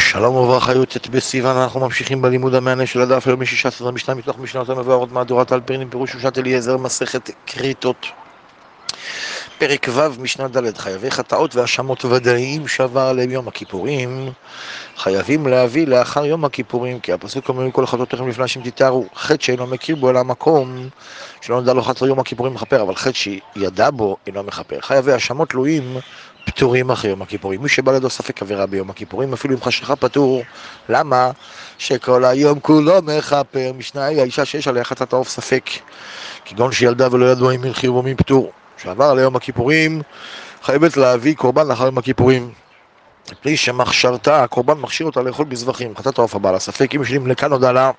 שלום וברכה, י"ט בסיוון. אנחנו ממשיכים בלימוד המענה של הדף היום מ-16 משנה מתוך משנות המבוארות מהדורת אלפרין, פירוש שושת אליעזר, מסכת כריתות, פרק ו' משנה ד'. חייבי חטאות והאשמות ודאיים שעבר עליהם יום הכיפורים חייבים להביא לאחר יום הכיפורים, כי הפסוק אומר כל חטאותיכם לפני השם תתארו. חטא שאינו מכיר בו אלא המקום שלא נדע לו חטא יום הכיפורים מכפר, אבל חטא שידע בו אינו מכפר. חייבי האשמות תלויים פטורים אחרי יום הכיפורים. מי שבא לידו ספק עבירה ביום הכיפורים, אפילו אם חשכה פטור. למה? שכל היום כולו מכפר. משנה היא האישה שיש עליה חטאת העוף ספק, כגון שילדה ולא ידוע אם מלכיר או מפטור, שעבר על יום הכיפורים, חייבת להביא קורבן לאחר יום הכיפורים. מפני שמכשירתה, הקורבן מכשיר אותה לאכול בזבחים. חטאת העוף הבעל הספק, אם משלים לכאן נודע לה,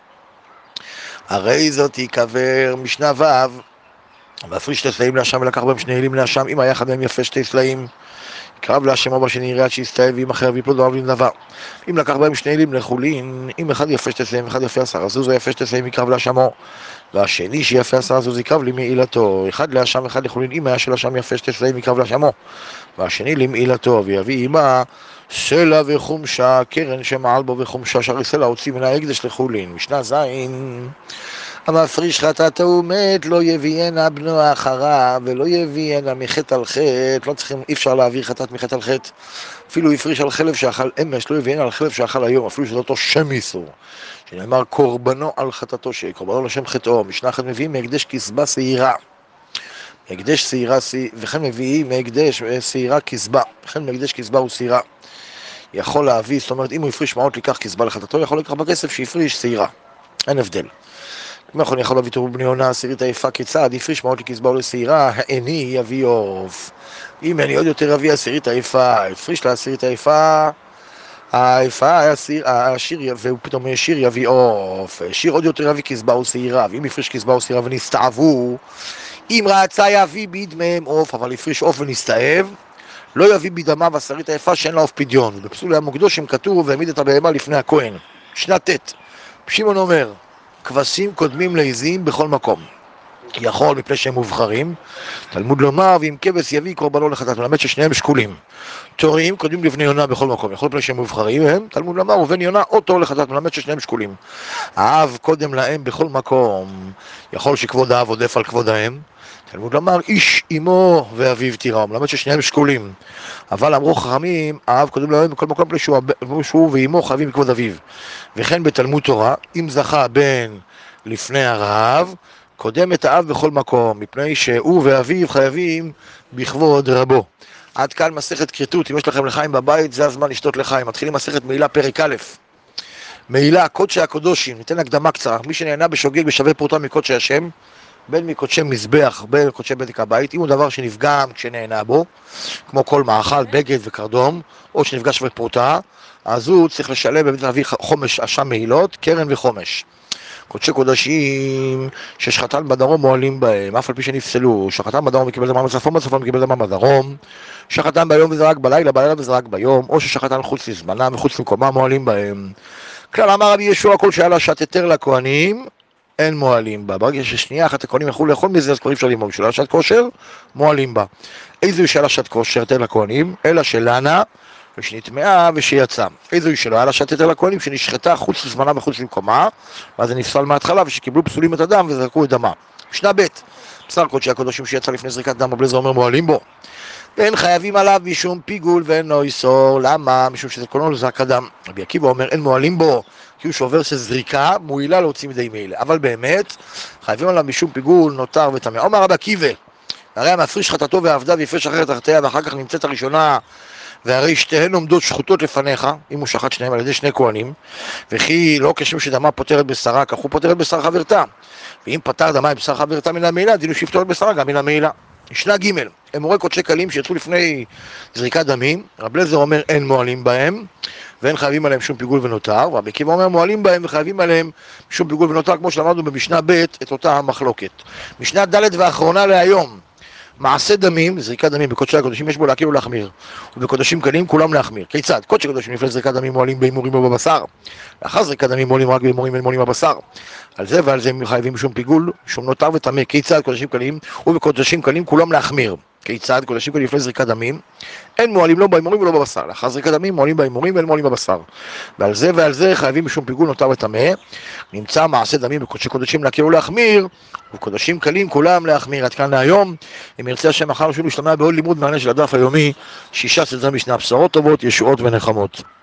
הרי זאת ייקבר. משנה ו' והפריש שתי סלעים להשם ולקח בהם שני אלים להשם, אם היה אחד מהם יפה שתי סלעים קרב להשם או בשני יראה עד שיסתאב, ואם אחר ויפלו דבריו לנדבה. אם לקח בהם שני אלים לחולין, אם אחד יפה שתי סלעים ואחד יפה 10 זוז, יפה שתי סלעים יקרב להשמו, והשני שיפה 10 זוז יקרב למעילתו. אחד להשם אחד לחולין, אם היה של השם יפה שתי סלעים יקרב להשמו, והשני למעילתו. ויביא עמה סלע וחומשה, קרן שמעל בו וחומשה, שהרי סלע הוציא מן ההקדש לחולין. משנה ז' המפריש חטאתו מת, לא יביאנה בנו אחריו, ולא יביאנה מחטא על חטא. לא צריכים, אי אפשר להעביר חטאת מחטא על חטא. אפילו יפריש על חלב שאכל אמש, לא יביאנה על חלב שאכל היום, אפילו שזה אותו שם איסור, שנאמר קורבנו על חטאתו, שקורבנו לשם חטאו. משנה אחת מביאים מהקדש כסבה שעירה, מהקדש שעירה, וכן מביאים מהקדש שעירה כסבה, וכן מהקדש כסבה ושעירה. יכול להביא, זאת אומרת, אם הוא יפריש מעות לקח כסבה לחטאתו, יכול לקח בכסף שיפריש שעירה, אין הבדל. כמו כן יכול להביא תרומה בני עונה עשירית היפה, כיצד יפריש מעות לכסבה ולשעירה, העני יביא עוף. אם אני עוד יותר אביא עשירית היפה, יפריש לעשירית היפה, היפה השיר, והוא פתאום שיר יביא עוף. שיר עוד יותר יביא כסבה ושעירה, ואם יפריש כסבה ושעירה ונסתעבו, אם רצה יביא בדמם עוף, אבל יפריש עוף ונסתעב, לא יביא בדמה ועשירית היפה שאין לה עוף פדיון. ובפסול המוקדושים כתוב והעמיד את הבהמה לפני הכהן. שנה ט'. שמעון אומר כבשים קודמים לעזים בכל מקום. יכול מפני שהם מובחרים. תלמוד לומר ואם כבש יביא קורבנו לחטאת, מלמד ששניהם שקולים. תורים קודמים לבני יונה בכל מקום. יכול מפני שהם מובחרים הם. תלמוד לומר ובן יונה אותו לחטאת, מלמד ששניהם שקולים. האב קודם להם בכל מקום. יכול שכבוד האב עודף על כבוד האם. תלמוד לומר איש אמו ואביו תירא, מלמד ששניהם שקולים. אבל אמרו חכמים האב קודם להם בכל מקום, שהוא ואמו חייבים בכבוד אביו. וכן בתלמוד תורה, אם זכה בן לפני הרב, קודם את האב בכל מקום, מפני שהוא ואביו חייבים בכבוד רבו. עד כאן מסכת כריתות. אם יש לכם לחיים בבית, זה הזמן לשתות לחיים. מתחילים מסכת מעילה פרק א'. מעילה, קודשי הקודשים. ניתן הקדמה קצרה. מי שנהנה בשוגג בשווה פרוטה מקודשי השם, בין מקודשי מזבח, בין מקודשי בדק הבית, אם הוא דבר שנפגם כשנהנה בו, כמו כל מאכל, בגד וקרדום, או שנפגע שווה פרוטה, אז הוא צריך לשלם בבית להביא חומש אשם מעילות, קרן וחומש. קודשי קודשים ששחטן בדרום מועלים בהם, אף על פי שנפסלו. שחטן בדרום מקבל דמם בצפון, בצפון מקבל דמם בדרום. שחטן ביום וזרק בלילה, בלילה וזרק ביום, או ששחטן חוץ לזמנם וחוץ למקומם מועלים בהם. כלל אמר רבי ישוע, כל שהיה לה שעת היתר לכהנים אין מועלים בה. ברגע ששנייה אחת הכהנים יכלו לאכול מזה, אז כבר אי אפשר ללמוד. שאלה שעת כושר, מועלים בה. איזו שאלה שעת כושר היתר לכהנים? אלא שלנה ושנטמעה ושיצא. איזו שלא היה לה שעת היתר לכהנים, שנשחטה חוץ לזמנה וחוץ למקומה, ואז זה נפסל מההתחלה, ושקיבלו פסולים את הדם וזרקו את דמה. משנה ב' בשר קודשי הקודשים שיצא לפני זריקת דם, רבי אליעזר אומר מועלים בו. ואין חייבים עליו משום פיגול ואינו איסור. למה? משום שזה כולנו לזרק הדם. רבי עקיבא אומר אין מועלים בו, כי הוא שובר שזריקה מועילה להוציא מדי מעילה. אבל באמת חייבים עליו משום פיגול נותר וטמא. אומר רבי עקיבא, הרי המפריש חטאתו ועבדה ויפרש אחרת תחתיה, ואחר כך נמצאת הראשונה, והרי שתיהן עומדות שחוטות לפניך, אם הוא שחט שניהם על ידי שני כהנים, וכי לא כשם שדמה פותרת בשרה, כך הוא פותרת בשר חברתה. ואם פתר דמה בשר חברתה מן המעילה, דינו שיפתור בשרה גם מן המעילה. משנה ג' אמורי קודשי קלים שיצאו לפני זריקת דמים, רבי אליעזר אומר אין מועלים בהם ואין חייבים עליהם שום פיגול ונותר, ורבי עקיבא אומר מועלים בהם וחייבים עליהם שום פיגול ונותר, כמו שלמדנו במשנה ב' את אותה המחלוקת. משנה ד' ואחרונה להיום, מעשה דמים, זריקת דמים בקודשי הקודשים יש בו להקל ולהחמיר, ובקודשים קלים כולם להחמיר. כיצד? קודשי קודשים לפני זריקת דמים מועלים בהימורים או בבשר, לאחר זריקת דמים מועלים רק בהימורים ואין מועלים בבשר. על זה ועל זה הם חייבים שום פיגול, שום נותר וטמא. כיצד? קודשים קלים ובקודשים קלים כולם להחמיר. כיצד? קודשים קודשים לפני זריקת דמים, אין מועלים לא בהימורים ולא בבשר. לאחר זריקת דמים מועלים בהימורים ואין מועלים בבשר. ועל זה חייבים משום פיגול נותר וטמא. נמצא מעשה דמים בקודשי קודשים להקל ולהחמיר, וקודשים קלים כולם להחמיר. עד כאן להיום. אם ירצה השם מחר שוב להשתמע בעוד לימוד מענה של הדף היומי, 6 סדרי משנה, בשורות טובות, ישועות ונחמות.